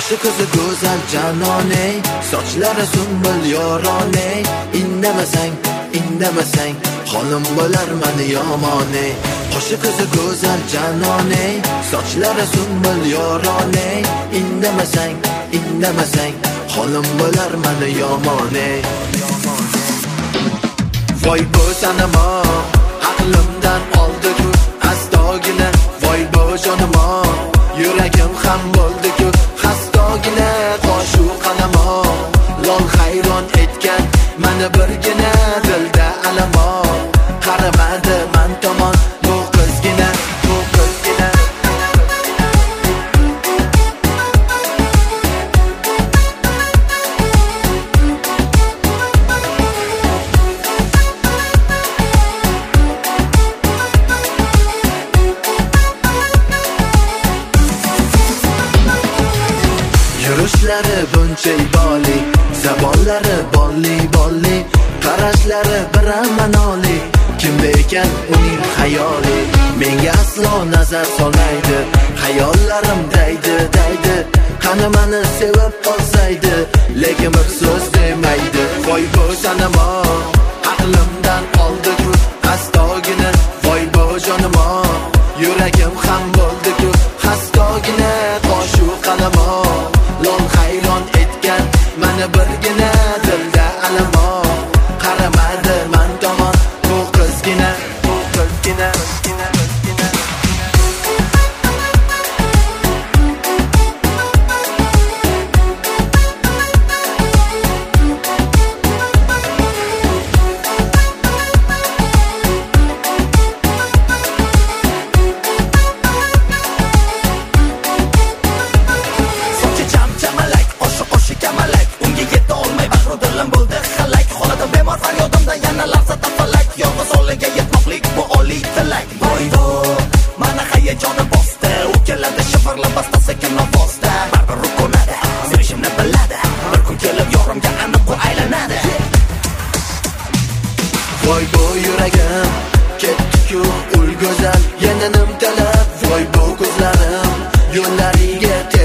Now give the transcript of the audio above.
Qoshi ko'zi go'zal janone, sochlari sumbul yorone. Indamasang xolim bo'lar mani yomone. Qoshi ko'zi go'zal janone, sochlari sumbul yorone. Indamasang xolim bo'lar mani yomone. Voy bu sanamo, aqlimdan oldi-ku astogina. Voy bu jonimo, yuragim ham bo'ldi-ku xastogina. Qoshu qalamo, lol hayron etgan mani birgina. Dilda alamo, qaramadi man tomon bu qizgina. Yurishlari buncha iboli, zabonlari bolli, qarashlari biramanoli. Kimda ekan uning xayoli, menga aslo nazar solmaydi. Xayollarim daydi, qani mani sevib qolsaydi, lekin bir so'z demaydi. Voy bu sanamo, aqlimdan oldi-ku astogina. Voy bu jonimo, yuragim ham bo'ldi-ku xastogina. Qoshu qalamo, lol hayron etgan mani birgina. Dilda alamo, qaramadi man tomon bu qizgina. Voy bu yuragim ketdi-ku ul go'zal, yana nimtalab. Voy bu ko'zlarim yo'llariga